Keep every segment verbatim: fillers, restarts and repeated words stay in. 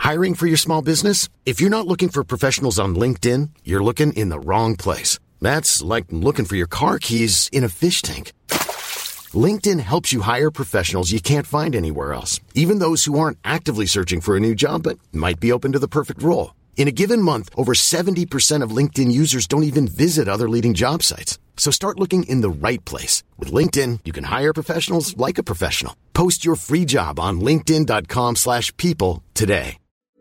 Hiring for your small business? If you're not looking for professionals on LinkedIn, you're looking in the wrong place. That's like looking for your car keys in a fish tank. LinkedIn helps you hire professionals you can't find anywhere else, even those who aren't actively searching for a new job but might be open to the perfect role. In a given month, over seventy percent of LinkedIn users don't even visit other leading job sites. So start looking in the right place. With LinkedIn, you can hire professionals like a professional. Post your free job on linkedin dot com slash people today.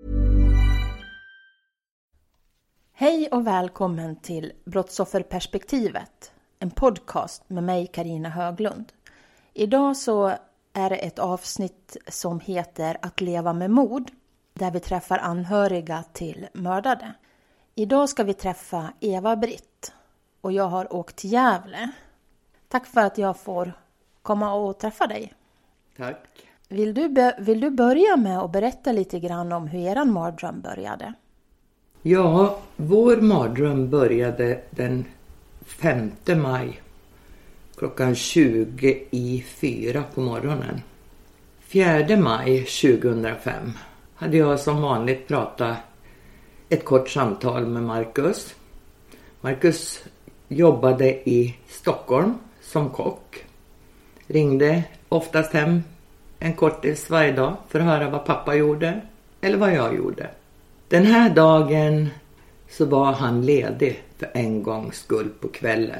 Hej och välkommen till Brottsofferperspektivet, en podcast med mig Carina Höglund. Idag så är det ett avsnitt som heter Att leva med mord, där vi träffar anhöriga till mördade. Idag ska vi träffa Eva-Britt och jag har åkt till Gävle. Tack för att jag får komma och träffa dig. Tack. Vill du, be- vill du börja med att berätta lite grann om hur eran mardröm började? Ja, vår mardröm började den femte maj klockan tjugo i fyra på morgonen. fjärde maj tjugohundrafem hade jag som vanligt pratat ett kort samtal med Marcus. Marcus jobbade i Stockholm som kock. Ringde oftast hem en kortis varje dag för att höra vad pappa gjorde eller vad jag gjorde. Den här dagen så var han ledig för en gångs skull på kvällen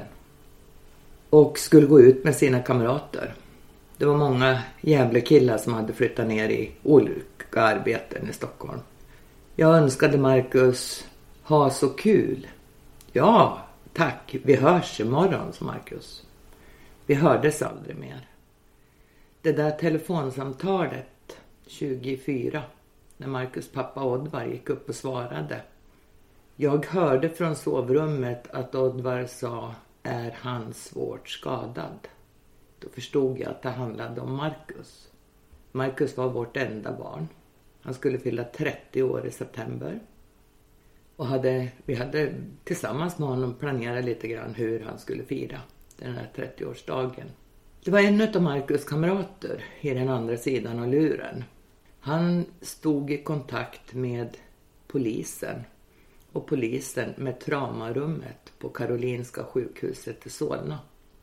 och skulle gå ut med sina kamrater. Det var många jävla killar som hade flyttat ner i olika arbeten i Stockholm. Jag önskade Marcus ha så kul. Ja, tack, vi hörs imorgon, sa Marcus. Vi hördes aldrig mer. Det där telefonsamtalet tjugo i fyra, när Marcus pappa Oddvar gick upp och svarade. Jag hörde från sovrummet att Oddvar sa, är han svårt skadad? Då förstod jag att det handlade om Marcus. Marcus var vårt enda barn. Han skulle fylla trettio år i september. Och hade, vi hade tillsammans med honom planerat lite grann hur han skulle fira den här trettioårsdagen. Det var en av Marcus kamrater i den andra sidan av luren. Han stod i kontakt med polisen och polisen med traumarummet på Karolinska sjukhuset i Solna.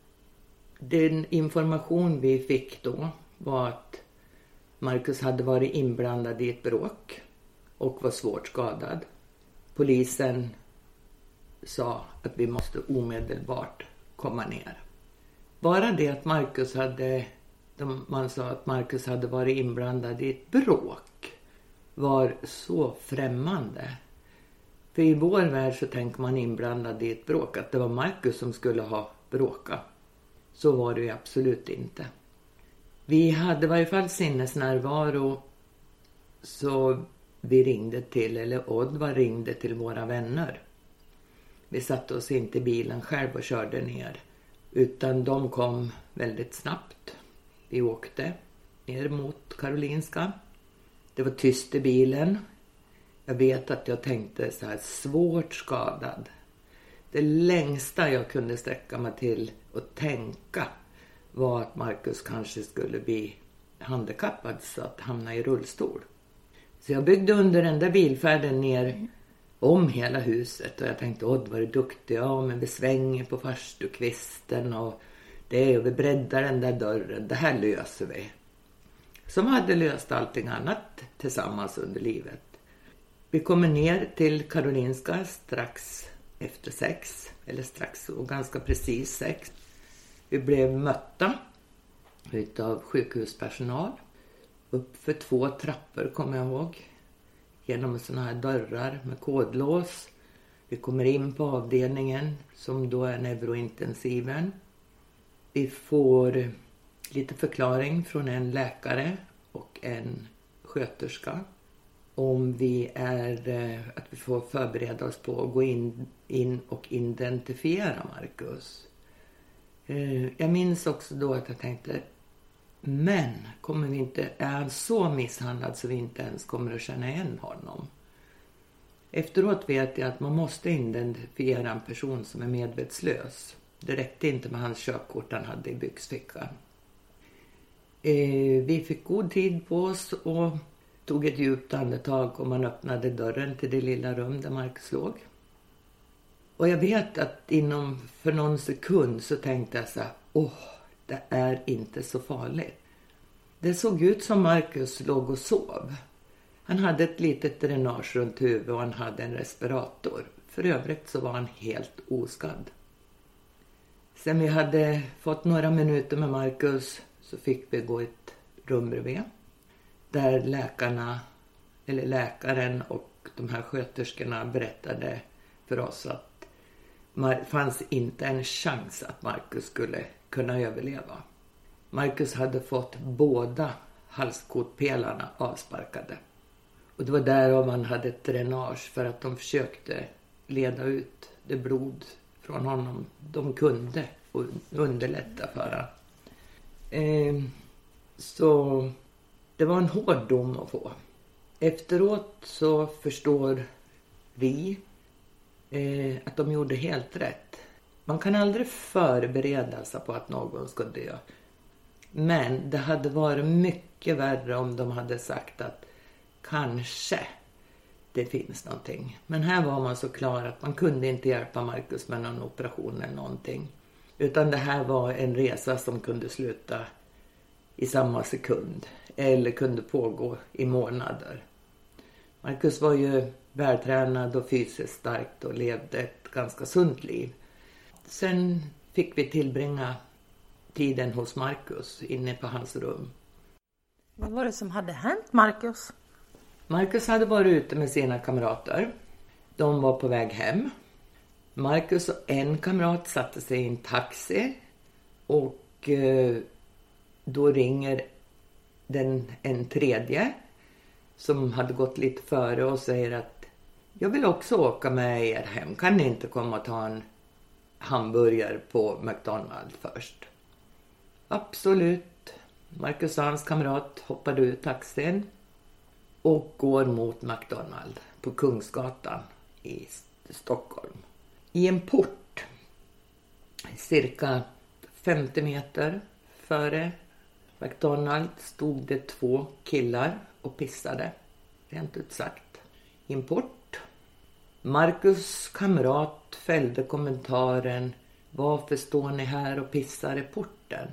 Den information vi fick då var att Marcus hade varit inblandad i ett bråk och var svårt skadad. Polisen sa att vi måste omedelbart komma ner. Bara det att Marcus hade, man sa att Marcus hade varit inblandad i ett bråk var så främmande. För i vår värld så tänker man inblandad i ett bråk att det var Marcus som skulle ha bråkat. Så var det ju absolut inte. Vi hade i varje fall sinnesnärvaro, så vi ringde till, eller Oddvar ringde till våra vänner. Vi satte oss inte i bilen själv och körde ner, utan de kom väldigt snabbt. Vi åkte ner mot Karolinska. Det var tyst i bilen. Jag vet att jag tänkte så här, svårt skadad. Det längsta jag kunde sträcka mig till och tänka var att Marcus kanske skulle bli handikappad så att hamna i rullstol. Så jag byggde under den där bilfärden ner om hela huset och jag tänkte, åh, vad är duktig, ja men vi svänger på farstukvisten och det är, och vi breddar den där dörren, det här löser vi. Som hade löst allting annat tillsammans under livet. Vi kommer ner till Karolinska strax efter sex, eller strax och ganska precis sex. Vi blev mötta utav sjukhuspersonal. Upp för två trappor kommer jag ihåg. Genom såna här dörrar med kodlås. Vi kommer in på avdelningen som då är neurointensiven. Vi får lite förklaring från en läkare och en sköterska. Om vi är, att vi får förbereda oss på att gå in, in och identifiera Marcus. Jag minns också då att jag tänkte, men kommer vi inte, är han så misshandlad så vi inte ens kommer att känna igen honom? Efteråt vet jag att man måste identifiera en person som är medvetslös. Det räckte inte med hans körkort han hade i byxfickan. Vi fick god tid på oss och tog ett djupt andetag och man öppnade dörren till det lilla rum där Marcus låg. Och jag vet att inom för någon sekund så tänkte jag så här, åh, det är inte så farligt. Det såg ut som Marcus låg och sov. Han hade ett litet dränage runt huvudet och han hade en respirator. För övrigt så var han helt oskadd. Sen vi hade fått några minuter med Marcus så fick vi gå ett rum bredvid. Där läkarna, eller läkaren och de här sköterskorna berättade för oss att det fanns inte en chans att Marcus skulle kunna överleva. Marcus hade fått båda halskotpelarna avsparkade. Och det var därav man hade ett dränage för att de försökte leda ut det blod från honom. De kunde och underlätta för honom. Eh, så det var en hård dom att få. Efteråt så förstår vi eh, att de gjorde helt rätt. Man kan aldrig förbereda sig på att någon ska dö. Men det hade varit mycket värre om de hade sagt att kanske det finns någonting. Men här var man så klar att man kunde inte hjälpa Marcus med någon operation eller någonting. Utan det här var en resa som kunde sluta i samma sekund. Eller kunde pågå i månader. Marcus var ju vältränad och fysiskt starkt och levde ett ganska sunt liv. Sen fick vi tillbringa tiden hos Marcus inne på hans rum. Vad var det som hade hänt Marcus? Marcus hade varit ute med sina kamrater. De var på väg hem. Marcus och en kamrat satte sig i en taxi. Och eh, då ringer den, en tredje som hade gått lite före och säger att jag vill också åka med er hem. Kan ni inte komma och ta en hamburgare på McDonald's först? Absolut. Marcus och hans kamrat hoppade ur taxin och går mot McDonald's på Kungsgatan i Stockholm. I en port cirka femtio meter före McDonald's stod det två killar och pissade, rent ut sagt, i en port. Marcus kamrat fällde kommentaren: varför står ni här och pissar i porten?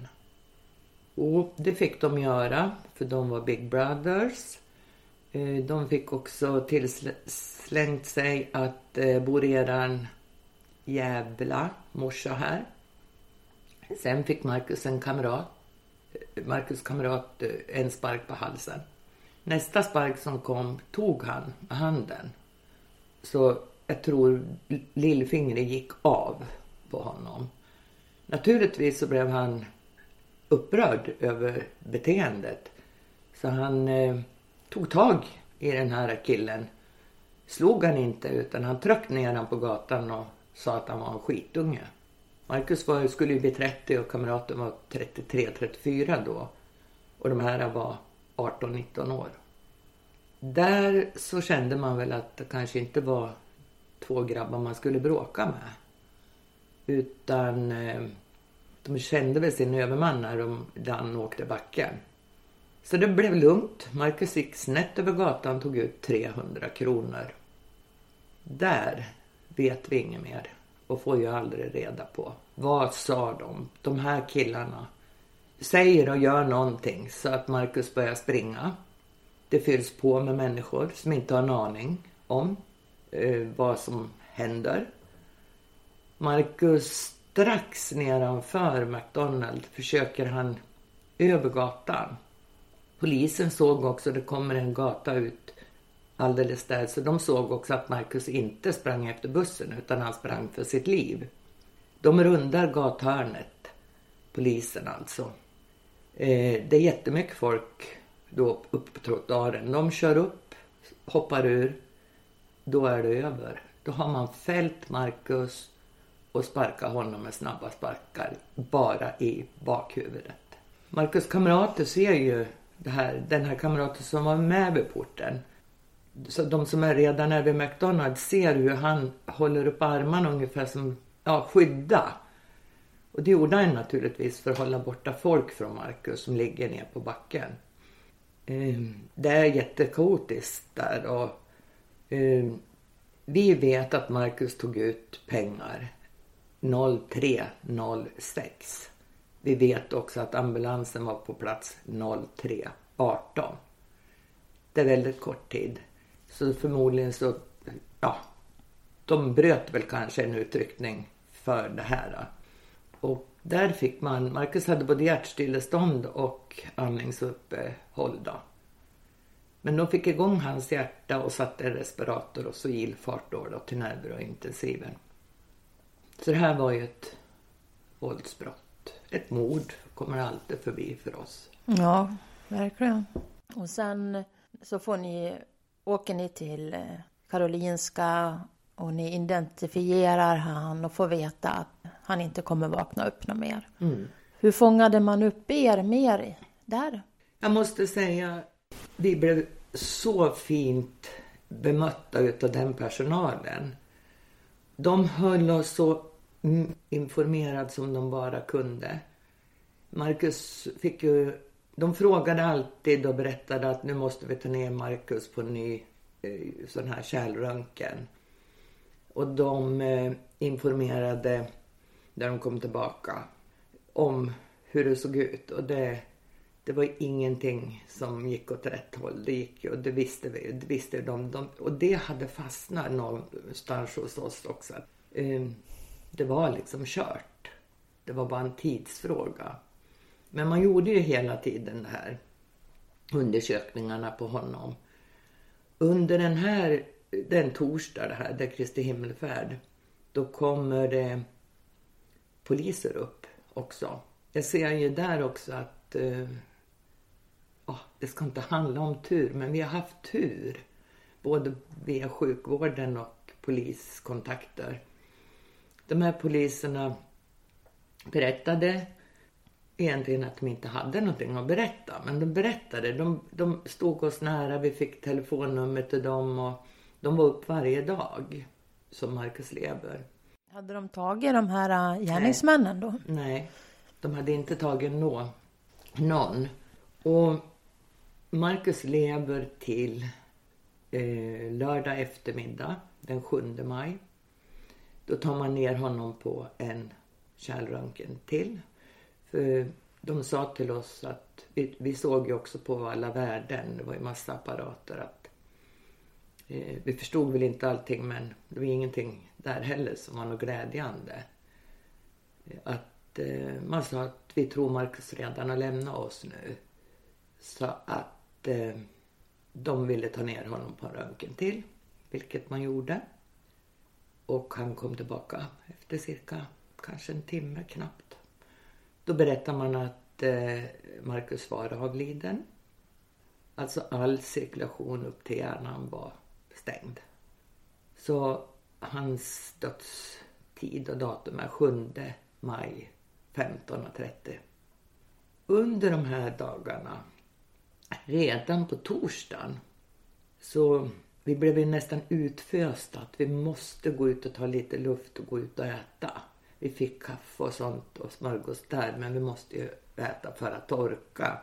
Och det fick de göra, för de var Big Brothers. De fick också tillslängt sig att bor eran jävla morsa här. Sen fick Marcus en kamrat, Marcus kamrat en spark på halsen. Nästa spark som kom tog han med handen. Så jag tror lillfingret gick av på honom. Naturligtvis så blev han upprörd över beteendet. Så han eh, tog tag i den här killen. Slog han inte, utan han tryckte ner han på gatan och sa att han var en skitunge. Marcus var, skulle ju bli trettio och kamraten var trettiotre trettiofyra då. Och de här var arton nitton år. Där så kände man väl att det kanske inte var två grabbar man skulle bråka med. Utan eh, de kände väl sin överman när de, han åkte backen. Så det blev lugnt. Marcus gick snett över gatan och tog ut trehundra kronor. Där vet vi inget mer. Och får ju aldrig reda på. Vad sa de? De här killarna säger och gör någonting så att Marcus börjar springa. Det fylls på med människor som inte har en aning om eh, vad som händer. Marcus strax nedanför McDonald's försöker han över gatan. Polisen såg också att det kommer en gata ut alldeles där. Så de såg också att Marcus inte sprang efter bussen utan han sprang för sitt liv. De rundar gathörnet. Polisen alltså. Eh, det är jättemycket folk då uppe på trottoaren. De kör upp, hoppar ur. Då är det över. Då har man fällt Marcus och sparkar honom med snabba sparkar bara i bakhuvudet. Marcus kamrater ser ju det här, den här kamraten som var med vid porten. Så de som är redan är vid McDonald's ser hur han håller upp armarna ungefär som ja, skydda. Och det gjorde han naturligtvis för att hålla borta folk från Marcus som ligger ner på backen. Eh, det är jättekaotiskt där och eh, vi vet att Marcus tog ut pengar noll tre noll sex. Vi vet också att ambulansen var på plats noll tre arton. Det är väldigt kort tid. Så förmodligen så, ja, de bröt väl kanske en utryckning för det här. Och där fick man, Marcus hade både hjärtstillestånd och andningsuppehåll då. Men de fick igång hans hjärta och satte en respirator och så ilfart då, då till närvarointensiven. Så det här var ju ett våldsbrott. Ett mord kommer alltid förbi för oss. Ja, verkligen. Och sen så får ni, åker ni till Karolinska och ni identifierar han och får veta att han inte kommer vakna upp något mer. Mm. Hur fångade man upp er mer där? Jag måste säga, vi blev så fint bemötta utav den personalen. De höll oss så informerad som de bara kunde. Marcus fick ju, de frågade alltid och berättade att nu måste vi ta ner Marcus på ny eh, sån här kärlröntgen. Och de eh, informerade när de kom tillbaka om hur det såg ut. Och det, det var ingenting som gick åt rätt håll. Det gick och det visste vi. Det visste de, de, och det hade fastnat någonstans hos oss också. Eh, det var liksom kört. Det var bara en tidsfråga. Men man gjorde ju hela tiden det här undersökningarna på honom. Under den här, den torsdag det här, där Kristi himmelfärd, då kommer det poliser upp också. Jag ser ju där också att uh, oh, det ska inte handla om tur, men vi har haft tur. Både via sjukvården och poliskontakter. De här poliserna berättade egentligen att de inte hade någonting att berätta. Men de berättade, de, de stod oss nära, vi fick telefonnummer till dem och de var upp varje dag som Marcus lever. Hade de tagit de här gärningsmännen då? Nej, de hade inte tagit nå, någon. Och Marcus lever till eh, lördag eftermiddag den sjunde maj. Då tar man ner honom på en kärlröntgen till. För de sa till oss att vi, vi såg ju också på alla värden, det var ju massa apparater, att eh, vi förstod väl inte allting, men det var ingenting där heller som var något glädjande. Att eh, man sa att vi tror Marcus redan har lämnat oss nu, så att eh, de ville ta ner honom på en röntgen till, vilket man gjorde. Och han kom tillbaka efter cirka kanske en timme knappt. Då berättar man att eh, Marcus var avliden. Alltså all cirkulation upp till hjärnan var stängd. Så hans dödstid och datum är sjunde maj femton trettio. Under de här dagarna, redan på torsdagen, så vi blev nästan utfösta att vi måste gå ut och ta lite luft och gå ut och äta. Vi fick kaffe och sånt och smörgås där, men vi måste ju äta för att orka.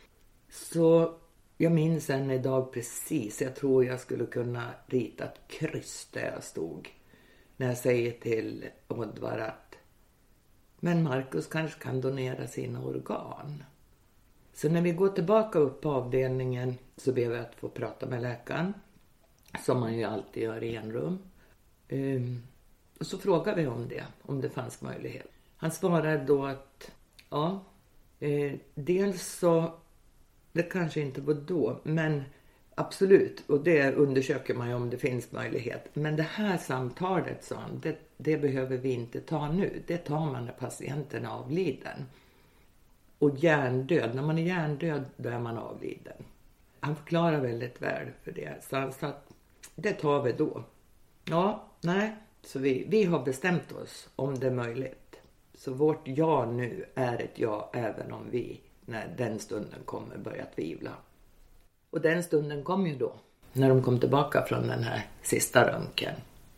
Så jag minns en idag precis, jag tror jag skulle kunna rita ett kryss där jag stod. När jag säger till Oddvar att men Marcus kanske kan donera sina organ. Så när vi går tillbaka upp på avdelningen så ber vi att få prata med läkaren. Som man ju alltid gör i en rum. Um, och så frågar vi om det, om det fanns möjlighet. Han svarade då att ja, eh, dels så, det kanske inte var då, men absolut. Och det undersöker man ju om det finns möjlighet. Men det här samtalet, sa han, det, det behöver vi inte ta nu. Det tar man när patienten är avliden. Och hjärndöd, när man är hjärndöd då är man avliden. Han förklarar väldigt väl för det. Så han sa att det tar vi då. Ja, nej. Så vi, vi har bestämt oss om det är möjligt. Så vårt ja nu är ett ja även om vi när den stunden kommer börja tvivla. Och den stunden kom ju då. När de kom tillbaka från den här sista röntgen.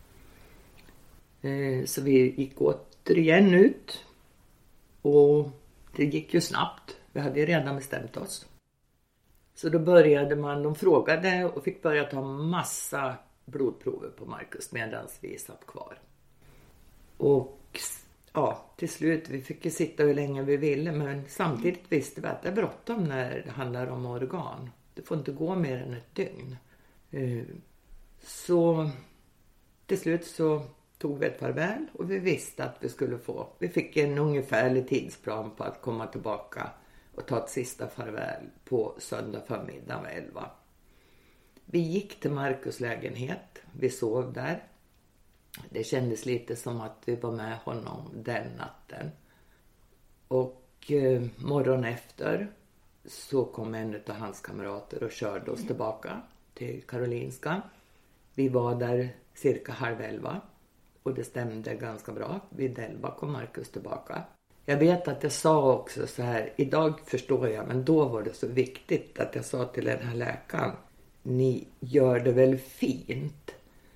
Eh, så vi gick återigen ut. Och det gick ju snabbt. Vi hade ju redan bestämt oss. Så då började man, de frågade och fick börja ta massa blodprover på Marcus medan vi satt kvar. Och ja, till slut, vi fick ju sitta hur länge vi ville, men samtidigt visste vi att det är bråttom när det handlar om organ. Det får inte gå mer än ett dygn. Så till slut så tog vi ett farväl och vi visste att vi skulle få, vi fick en ungefärlig tidsplan på att komma tillbaka och ta ett sista farväl på söndag förmiddag vid elva. Vi gick till Marcus lägenhet, vi sov där. Det kändes lite som att vi var med honom den natten. Och eh, morgon efter så kom en av hans kamrater och körde oss tillbaka till Karolinska. Vi var där cirka halv elva och det stämde ganska bra. Vid elva kom Marcus tillbaka. Jag vet att jag sa också så här, idag förstår jag, men då var det så viktigt att jag sa till den här läkaren, ni gör det väl fint?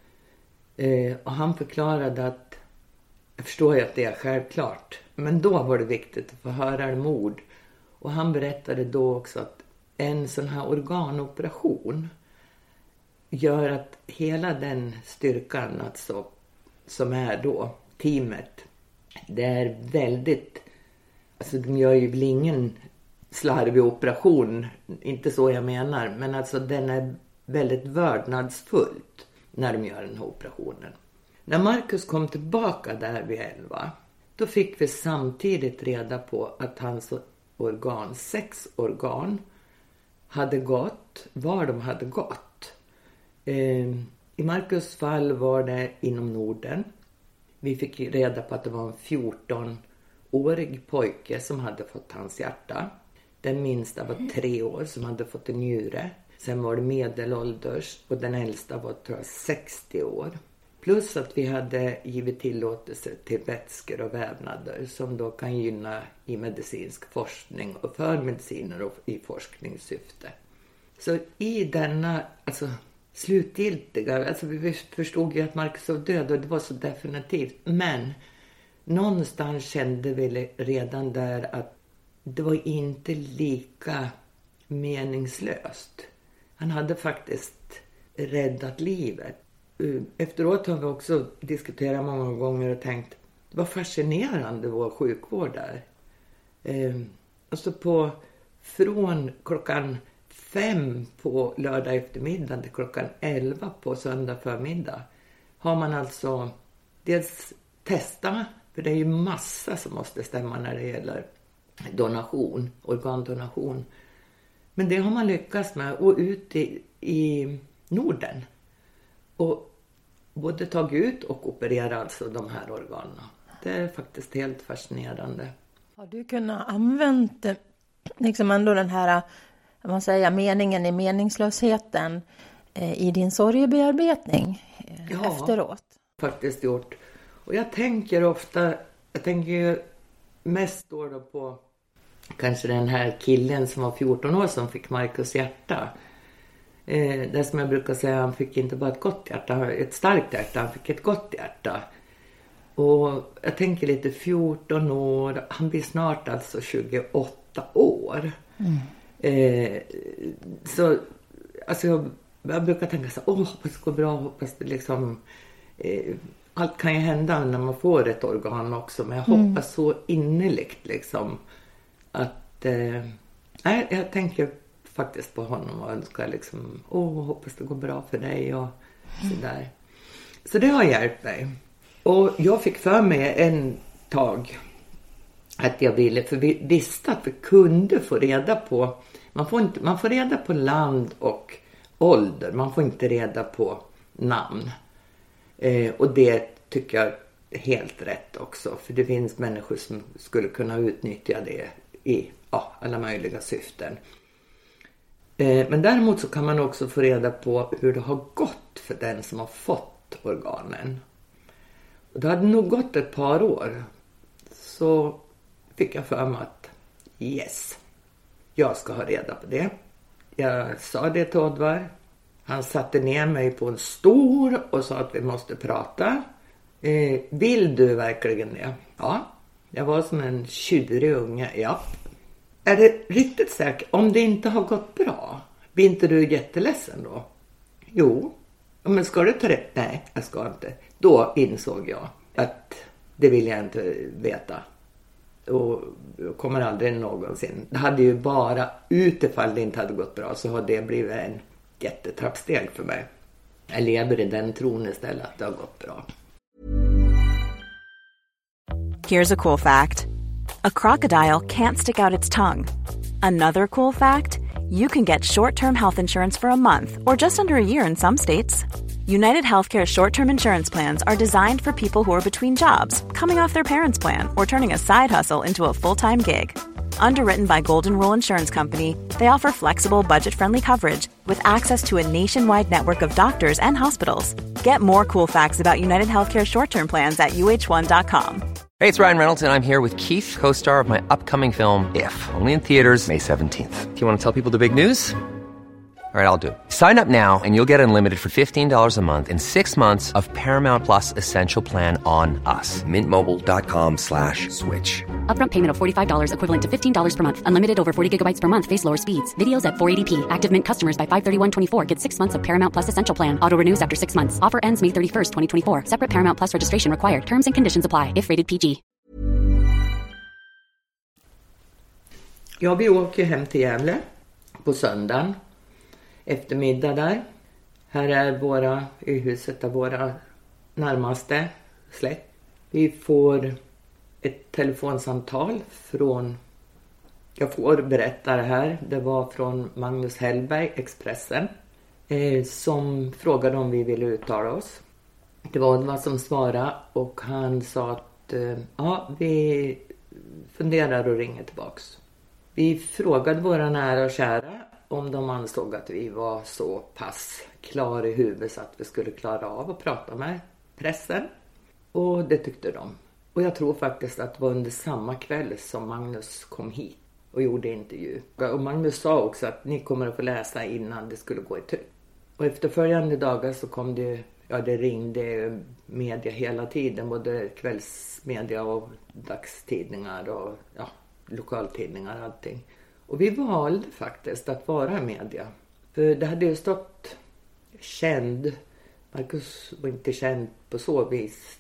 Eh, och han förklarade att, jag förstår ju att det är självklart, men då var det viktigt att få höra det med ord. Och han berättade då också att en sån här organoperation gör att hela den styrkan alltså, som är då teamet, det är väldigt, alltså de gör ju väl ingen slarvig operation, inte så jag menar, men alltså den är väldigt vördnadsfullt när de gör den här operationen. När Marcus kom tillbaka där vid elva, då fick vi samtidigt reda på att hans organ, sex organ, hade gått, var de hade gått. Eh, I Marcus fall var det inom Norden. Vi fick reda på att det var en fjorton-årig pojke som hade fått hans hjärta. Den minsta var tre år som hade fått en njure. Sen var det medelålders och den äldsta var tror jag sextio år. Plus att vi hade givit tillåtelse till vätskor och vävnader som då kan gynna i medicinsk forskning och för mediciner och i forskningssyfte. Så i denna alltså, slutgiltiga, alltså vi förstod ju att Marcus var död och det var så definitivt. Men någonstans kände vi redan där att det var inte lika meningslöst. Han hade faktiskt räddat livet. Efteråt har vi också diskuterat många gånger och tänkt, det var fascinerande vår sjukvård där. Eh, alltså på, från klockan fem på lördag eftermiddag till klockan elva på söndag förmiddag har man alltså dels testa, för det är ju massa som måste stämma när det gäller donation, organdonation. Men det har man lyckats med och ut i, i Norden. Och både tagit ut och operera alltså de här organen. Det är faktiskt helt fascinerande. Har du kunnat använda liksom ändå den här, man säger, meningen i meningslösheten eh, i din sorgebearbetning eh, ja, efteråt? Faktiskt gjort. Och jag tänker ofta, jag tänker ju mest då, då på kanske den här killen som var fjorton år som fick Marcus hjärta. Eh, det som jag brukar säga, han fick inte bara ett gott hjärta, ett starkt hjärta, han fick ett gott hjärta. Och jag tänker lite fjorton år, han blir snart alltså tjugoåtta år. Mm. Eh, så alltså jag, jag brukar tänka så, åh hoppas det går bra, hoppas det liksom, eh, allt kan ju hända när man får ett organ också, men jag mm. hoppas så innerligt liksom att, eh, nej, jag tänker faktiskt på honom och önskar liksom, åh hoppas det går bra för dig och sådär. Så det har hjälpt mig. Och jag fick för mig en tag att jag ville, för vi visste att vi kunde få reda på, man får, inte, man får reda på land och ålder, man får inte reda på namn. Eh, och det tycker jag är helt rätt också, för det finns människor som skulle kunna utnyttja det i ja, alla möjliga syften. Eh, men däremot så kan man också få reda på hur det har gått för den som har fått organen. Och det hade nog gått ett par år, så fick jag för mig att yes, jag ska ha reda på det. Jag sa det till Oddvar. Han satte ner mig på en stol och sa att vi måste prata. Eh, vill du verkligen det? Ja, jag var som en tjurig unge. Ja. Är det riktigt säkert? Om det inte har gått bra, Blir inte du jätteledsen då? Jo. Men ska du ta det? Nej, jag ska inte. Då insåg jag att det vill jag inte veta. Och kommer aldrig någonsin. Det hade ju bara, utifall det inte hade gått bra, så har det blivit en jättetrappsteg för mig. Jag lever i den tron istället att det har gått bra. Here's a cool fact. A crocodile can't stick out its tongue. Another cool fact, you can get short-term health insurance for a month or just under a year in some states. United Healthcare short-term insurance plans are designed for people who are between jobs, coming off their parents' plan, or turning a side hustle into a full-time gig. Underwritten by Golden Rule Insurance Company, they offer flexible, budget-friendly coverage with access to a nationwide network of doctors and hospitals. Get more cool facts about United Healthcare short-term plans at U H one dot com. Hey, it's Ryan Reynolds, and I'm here with Keith, co-star of my upcoming film, If, only in theaters May seventeenth. Do you want to tell people the big news? All right, I'll do it. Sign up now and you'll get unlimited for fifteen dollars a month and six months of Paramount Plus Essential Plan on us. Mint Mobile dot com slash switch. Upfront payment of forty-five dollars equivalent to fifteen dollars per month. Unlimited over forty gigabytes per month. Face lower speeds. Videos at four eighty p. Active Mint customers by five thirty-one twenty-four get six months of Paramount Plus Essential Plan. Auto renews after six months. Offer ends May thirty-first, twenty twenty-four. Separate Paramount Plus registration required. Terms and conditions apply if rated P G. Ja, vi åker hem till Gävle på söndagen. Eftermiddag där. Här är våra, i huset av våra närmaste släkt. Vi får ett telefonsamtal från, jag får berätta det här, det var från Magnus Hellberg, Expressen, eh, som frågade om vi ville uttala oss. Det var vad som svarade och han sa att eh, ja, vi funderar och ringer tillbaks. Vi frågade våra nära och kära om de ansåg att vi var så pass klara i huvudet så att vi skulle klara av att prata med pressen. Och det tyckte de. Och jag tror faktiskt att det var under samma kväll som Magnus kom hit och gjorde intervju. Och Magnus sa också att ni kommer att få läsa innan det skulle gå i tryck. Och efter följande dagar så kom det, ja det ringde media hela tiden. Både kvällsmedia och dagstidningar och ja, lokaltidningar och allting. Och vi valde faktiskt att vara media. För det hade ju stått känd. Marcus var inte känd på så vis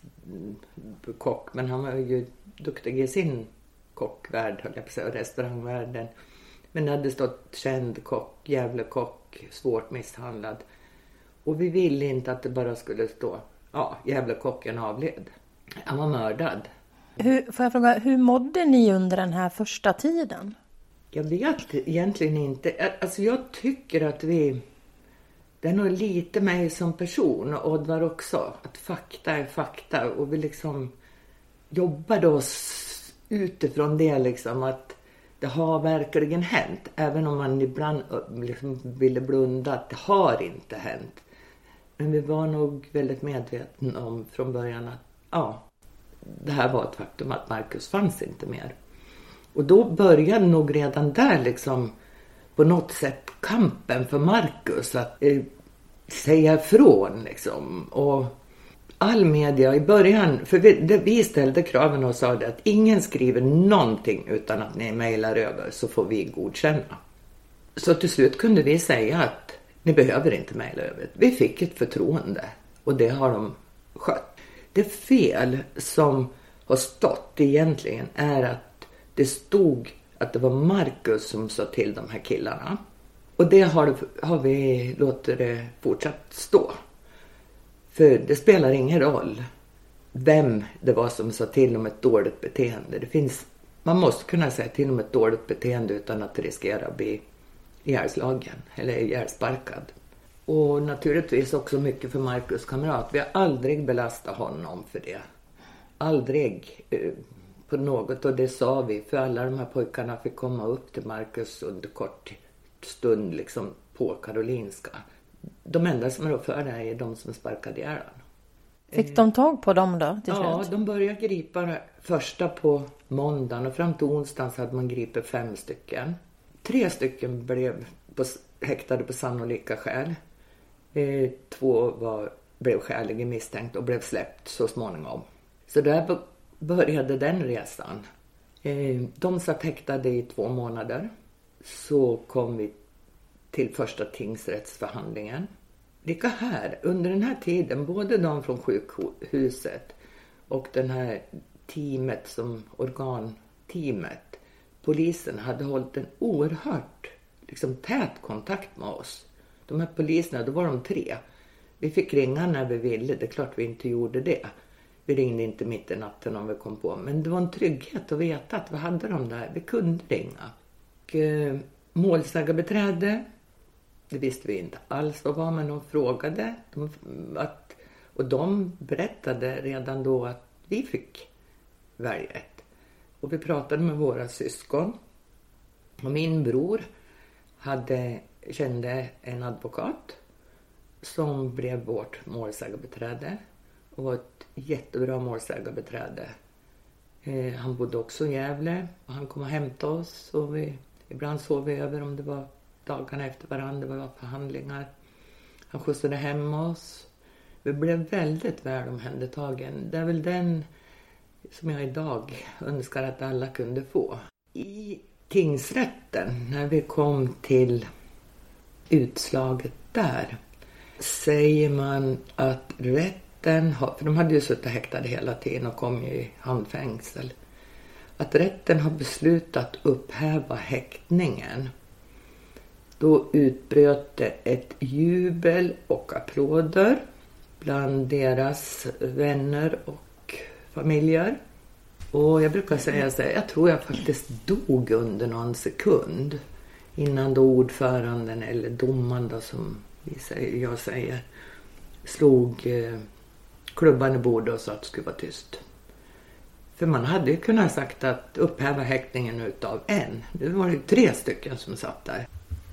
kock. Men han var ju duktig i sin kockvärld, höll jag på att säga, restaurangvärlden. Men det hade stått känd kock, jävla kock, svårt misshandlad. Och vi ville inte att det bara skulle stå, ja, jävla kocken avled. Han var mördad. Hur, får jag fråga, hur mådde ni under den här första tiden? Jag vet egentligen inte. Alltså jag tycker att vi... Det är nog lite mig som person och Oddvar också. Att fakta är fakta. Och vi liksom jobbade oss utifrån det liksom. Att det har verkligen hänt. Även om man ibland liksom ville blunda att det har inte hänt. Men vi var nog väldigt medvetna om från början att ja, det här var ett faktum att Marcus fanns inte mer. Och då började nog redan där liksom på något sätt kampen för Marcus att eh, säga ifrån liksom. Och all media i början, för vi, det, vi ställde kraven och sa det att ingen skriver någonting utan att ni mejlar över så får vi godkänna. Så till slut kunde vi säga att ni behöver inte mejla över. Vi fick ett förtroende och det har de skött. Det fel som har stått egentligen är att det stod att det var Marcus som sa till de här killarna. Och det har, har vi låtit det fortsatt stå. För det spelar ingen roll vem det var som sa till om ett dåligt beteende. Det finns, man måste kunna säga till om ett dåligt beteende utan att riskera att bli ihjälslagen eller ihjälsparkad. Och naturligtvis också mycket för Marcus kamrat. Vi har aldrig belastat honom för det. Aldrig eh, på något, och det sa vi. För alla de här pojkarna fick komma upp till Marcus under kort stund liksom på Karolinska. De enda som är för det här är de som sparkade ihjäl. Fick de tag på dem då till Ja, slut? de började gripa första på måndagen och fram till onsdagen så hade man gripit fem stycken. Tre stycken blev på, häktade på sannolika skäl. Eh, två var, blev skäligen misstänkt och blev släppt så småningom. Så där började den resan. Eh, de satt häktade i två månader. Så kom vi till första tingsrättsförhandlingen. Lika här, under den här tiden, både de från sjukhuset och den här teamet som organteamet, polisen hade hållit en oerhört liksom, tät kontakt med oss. De här poliserna, då var de tre. Vi fick ringa när vi ville, det är klart vi inte gjorde det. Vi ringde inte mitt i natten om vi kom på. Men det var en trygghet att veta att vi hade dem där. Vi kunde ringa. Och, eh, målsägarbeträde, det visste vi inte alls vad var, men de frågade. De, att, och de berättade redan då att vi fick välja ett. Och vi pratade med våra syskon. Och min bror hade, kände en advokat som blev vårt målsägarbeträde. Och var ett jättebra målsägarbeträde. Eh, han bodde också i Gävle och han kom och hämtade oss. Och vi, ibland sov vi över om det var dagarna efter varandra, det var förhandlingar. Han skjutsade hem oss. Vi blev väldigt väl omhändertagen. Det är väl den som jag idag önskar att alla kunde få. I tingsrätten, när vi kom till utslaget där, säger man att rätten, har, för de hade ju suttit häktade hela tiden och kom i handfängsel, att rätten har beslutat upphäva häktningen. Då utbröt det ett jubel och applåder bland deras vänner och familjer. Och jag brukar säga så här, jag tror jag faktiskt dog under någon sekund innan då ordföranden eller domaren då, som vi säger, jag säger, slog eh, klubban i bordet och sa att det skulle vara tyst. För man hade ju kunnat sagt att upphäva häktningen utav en. Det var ju tre stycken som satt där.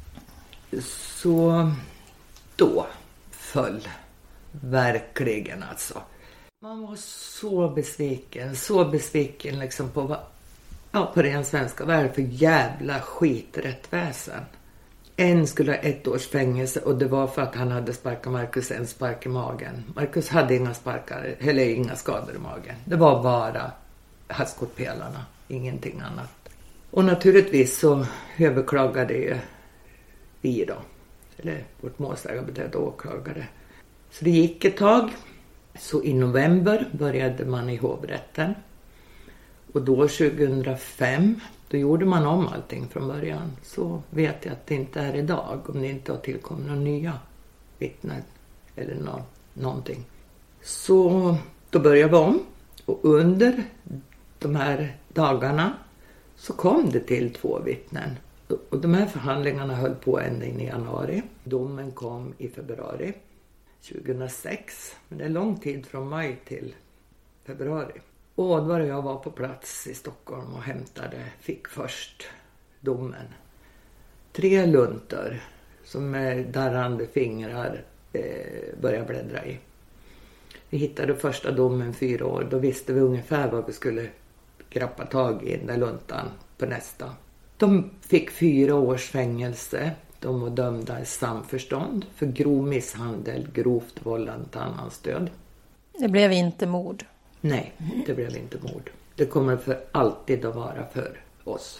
Så då föll verkligen alltså. Man var så besviken, så besviken liksom på vad, ja, på ren svenska, vad är det för jävla skiträttväsen? En skulle ha ett års fängelse och det var för att han hade sparkat Marcus en spark i magen. Marcus hade inga sparkar, eller inga skador i magen. Det var bara halskotpelarna, ingenting annat. Och naturligtvis så överklagade ju vi då, eller vårt målsägarbeträde och åklagare. Så det gick ett tag. Så i november började man i hovrätten. Och då tjugohundrafem, då gjorde man om allting från början. Så vet jag att det inte är idag, om det inte har tillkommit några nya vittnen eller nå- någonting. Så då började vi om. Och under de här dagarna så kom det till två vittnen. Och de här förhandlingarna höll på ända in i januari. Domen kom i februari tjugohundrasex. Men det är lång tid från maj till februari. Och Oddvar och jag var på plats i Stockholm och hämtade, fick först domen. Tre luntor som med darrande fingrar eh, började bläddra i. Vi hittade första domen fyra år. Då visste vi ungefär vad vi skulle grappa tag i den där luntan på nästa. De fick fyra års fängelse. De var dömda i samförstånd för grov misshandel, grovt vållande till annans död. Det blev inte mord. Nej, det blev inte mord. Det kommer för alltid att vara för oss.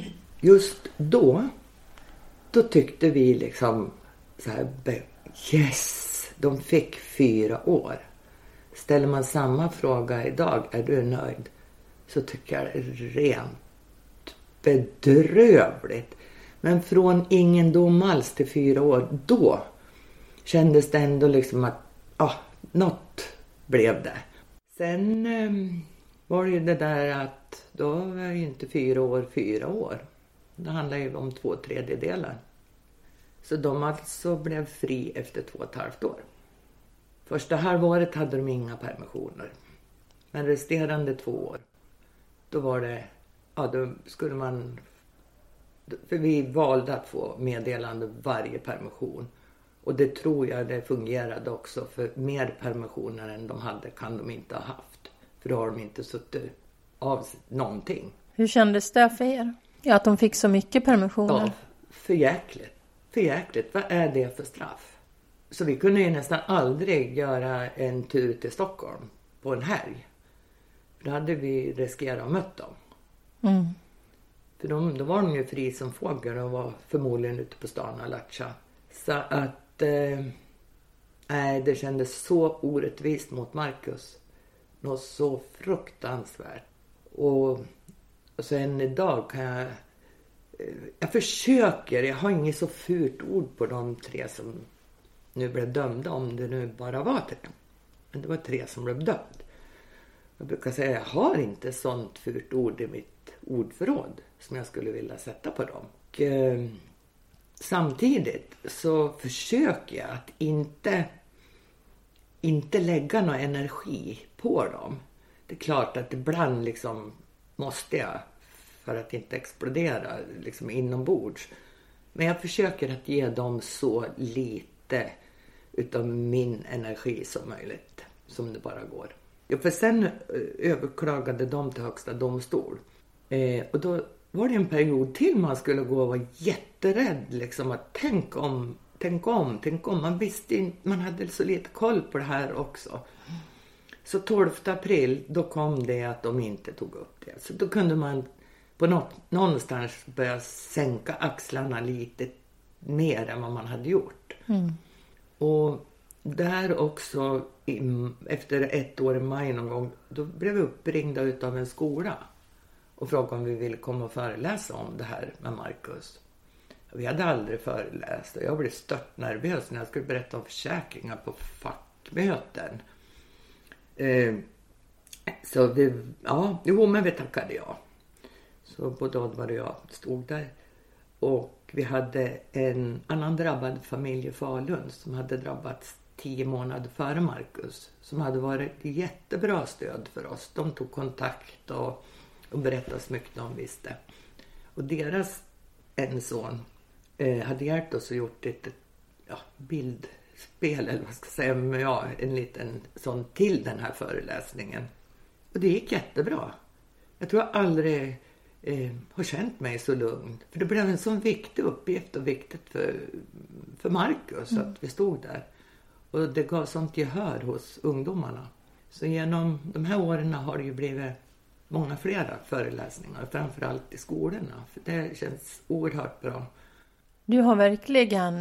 Just då, då tyckte vi liksom så här, yes, de fick fyra år. Ställer man samma fråga idag, är du nöjd? Så tycker jag det är rent bedrövligt. Men från ingen dom alls till fyra år, då kändes det ändå liksom att ah, något blev det. Sen eh, var det ju det där att då var ju inte fyra år fyra år. Det handlar ju om två tredjedelar. Så de alltså blev fri efter två och ett halvt år. Första halvåret hade de inga permissioner. Men resterande två år, då var det, ja då skulle man, för vi valde att få meddelande varje permission. Och det tror jag det fungerade också, för mer permissioner än de hade kan de inte ha haft. För då har de inte suttit av någonting. Hur kändes det för er? Ja, att de fick så mycket permissioner. Ja, för jäkligt. För jäkligt. Vad är det för straff? Så vi kunde ju nästan aldrig göra en tur till Stockholm på en helg. Då hade vi riskerat att möta dem. Mm. För de, då var de ju fri som fågel och var förmodligen ute på stan och latcha. Så att eh, nej, det kändes så orättvist mot Marcus. Något så fruktansvärt. Och, och sen idag kan jag... Eh, jag försöker, jag har inget så fult ord på de tre som nu blev dömda, om det nu bara var tre. Men det var tre som blev dömd. Jag brukar säga att jag har inte sånt fult ord i mitt ordförråd som jag skulle vilja sätta på dem. Och, eh, samtidigt så försöker jag att inte, inte lägga någon energi på dem. Det är klart att ibland liksom måste jag för att inte explodera liksom inombords. Men jag försöker att ge dem så lite utav min energi som möjligt, som det bara går. Ja, för sen eh, överklagade de till högsta domstol. Eh, och då var det en period till man skulle gå och vara jätterädd. Liksom, att tänk om, tänk om, tänk om. Man visste inte, man hade så lite koll på det här också. Så tolfte april, då kom det att de inte tog upp det. Så då kunde man på något, någonstans börja sänka axlarna lite mer än vad man hade gjort. Mm. Och där också, efter ett år i maj någon gång, då blev vi uppringda utav en skola och frågade om vi ville komma och föreläsa om det här med Marcus. Vi hade aldrig föreläst och jag blev stört nervös när jag skulle berätta om försäkringar på fackmöten. Eh, så vi, ja, jo men vi tackade ja. Så både Oddvar och jag stod där. Och vi hade en annan drabbad familj i Falun som hade drabbats tio månader före Marcus. Som hade varit jättebra stöd för oss. De tog kontakt och, och berättade så mycket de visste. Och deras en son eh, hade hjälpt oss och gjort ett, ett ja, bildspel eller vad ska jag säga. Men ja, en liten sån till den här föreläsningen. Och det gick jättebra. Jag tror jag aldrig... Eh, har känt mig så lugn. För det blev en sån viktig uppgift och viktigt för, för Marcus mm. att vi stod där. Och det gav sånt gehör hos ungdomarna. Så genom de här åren har det ju blivit många flera föreläsningar. Framförallt i skolorna. För det känns oerhört bra. Du har verkligen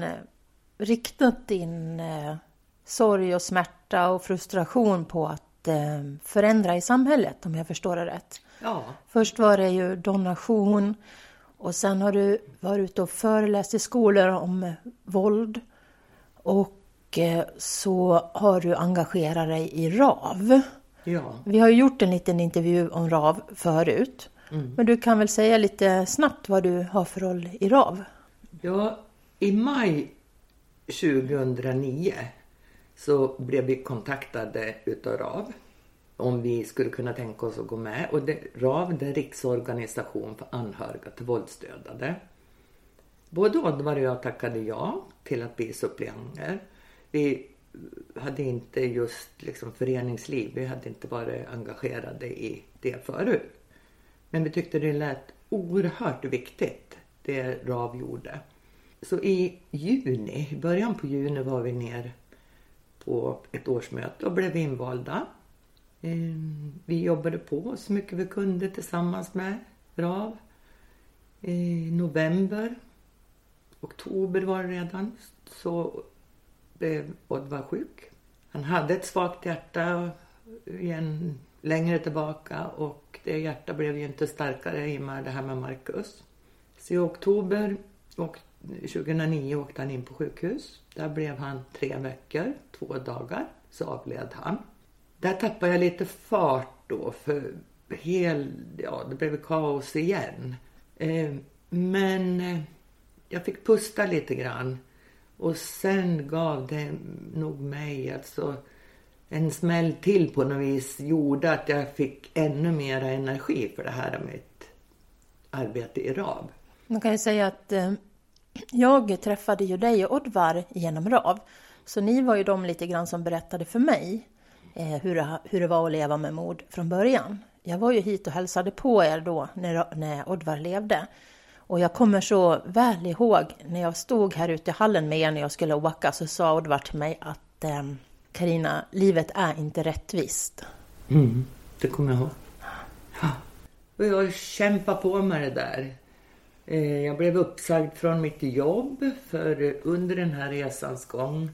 riktat din eh, sorg och smärta och frustration på att eh, förändra i samhället, om jag förstår det rätt. Ja. Först var det ju donation och sen har du varit ute och föreläst i skolor om våld. Och så har du engagerat dig i R A V. Ja. Vi har ju gjort en liten intervju om R A V förut. Mm. Men du kan väl säga lite snabbt vad du har för roll i R A V? Ja, i maj tjugohundranio så blev vi kontaktade utav R A V. Om vi skulle kunna tänka oss att gå med. Och det, R A V, det är riksorganisation för anhöriga till våldsdödade. Både Oddvar och jag tackade ja till att bli suppleanter. Vi hade inte just liksom föreningsliv. Vi hade inte varit engagerade i det förut. Men vi tyckte det lät oerhört viktigt, det R A V gjorde. Så i juni, i början på juni var vi ner på ett årsmöte och blev invalda. Vi jobbade på så mycket vi kunde tillsammans med R A V. I november, oktober var det redan, så blev Oddvar sjuk. Han hade ett svagt hjärta igen längre tillbaka och det hjärta blev ju inte starkare i och med det här med Marcus. Så i oktober tjugohundranio åkte han in på sjukhus. Där blev han tre veckor, två dagar, så avled han. Där tappade jag lite fart då, för hel, ja, det blev kaos igen. Eh, men eh, jag fick pusta lite grann. Och sen gav det nog mig alltså en smäll till på något vis. Gjorde att jag fick ännu mer energi för det här med mitt arbete i R A V. Man kan ju säga att eh, jag träffade ju dig och Oddvar genom R A V. Så ni var ju de lite grann som berättade för mig hur det, hur det var att leva med mord från början. Jag var ju hit och hälsade på er då när, när Oddvar levde. Och jag kommer så väl ihåg när jag stod här ute i hallen med er när jag skulle åka, så sa Oddvar till mig att Carina, eh, livet är inte rättvist. Mm, det kommer jag ihåg. Ja. Och jag kämpade på med det där. Jag blev uppsagd från mitt jobb för under den här resans gång,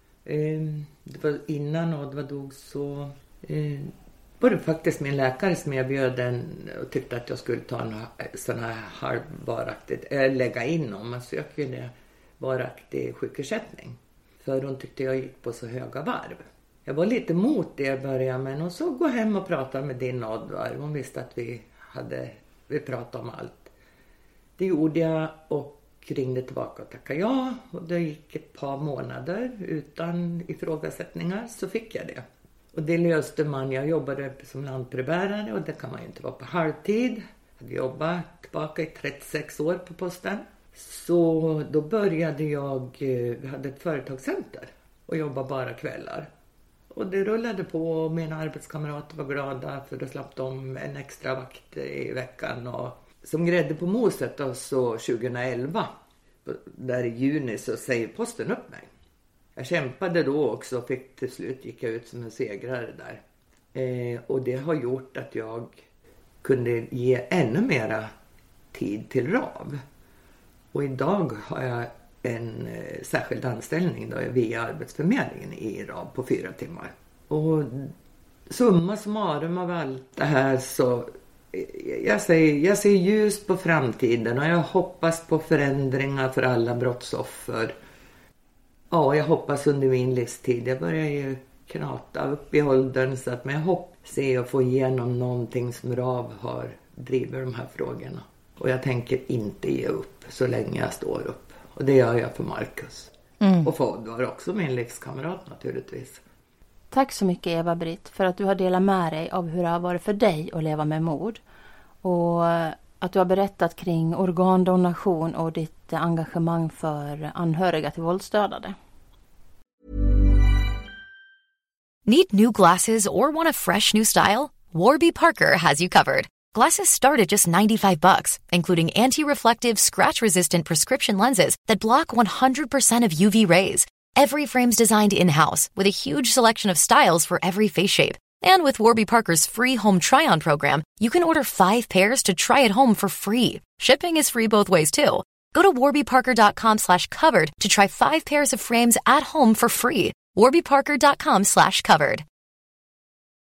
det var innan Oddvar dog, så var det faktiskt min läkare som erbjöd en och tyckte att jag skulle ta en sån här halvvaraktigt, eller lägga in om man söker det, varaktig sjukersättning. För hon tyckte jag gick på så höga varv. Jag var lite emot det i början, men hon så gå hem och prata med din Oddvar. Hon visste att vi hade, vi pratade om allt. Det gjorde jag och ringde tillbaka och tackade ja. Och det gick ett par månader utan ifrågasättningar, så fick jag det. Och det löste man. Jag jobbade som lantbrevbärare och det kan man ju inte vara på halvtid. Jag hade jobbat tillbaka i trettiosex år på posten. Så då började jag, vi hade ett företagscenter och jobbade bara kvällar. Och det rullade på och mina arbetskamrater var glada för då slapp de en extra vakt i veckan. Och som grädde på moset då, så tjugoelva, där i juni, så säger posten upp mig. Jag kämpade då också och fick till slut, gick jag ut som en segrare där. Eh, och det har gjort att jag kunde ge ännu mera tid till R A V. Och idag har jag en eh, särskild anställning då, via Arbetsförmedlingen i R A V på fyra timmar. Och summa summarum av allt det här, så jag säger, jag ser ljust på framtiden och jag hoppas på förändringar för alla brottsoffer. Ja, jag hoppas under min livstid. Jag börjar ju knata upp i åldern, så att, men jag hoppas att få igenom någonting som R A V har drivit de här frågorna. Och jag tänker inte ge upp så länge jag står upp. Och det gör jag för Marcus. Mm. Och för Oddvar också, min livskamrat naturligtvis. Tack så mycket Eva-Britt för att du har delat med dig av hur det har varit för dig att leva med mord. Och att du har berättat kring organdonation och ditt engagemang för anhöriga till våldsdödade. Need new glasses or want a fresh new style? Warby Parker has you covered. Glasses start at just ninety-five bucks, including anti-reflective, scratch-resistant prescription lenses that block one hundred percent of U V rays. Every frame's designed in-house with a huge selection of styles for every face shape. And with Warby Parker's free home try-on program, you can order five pairs to try at home for free. Shipping is free both ways too. Go to warbyparker.com slash covered to try five pairs of frames at home for free. warbyparker.com slash covered.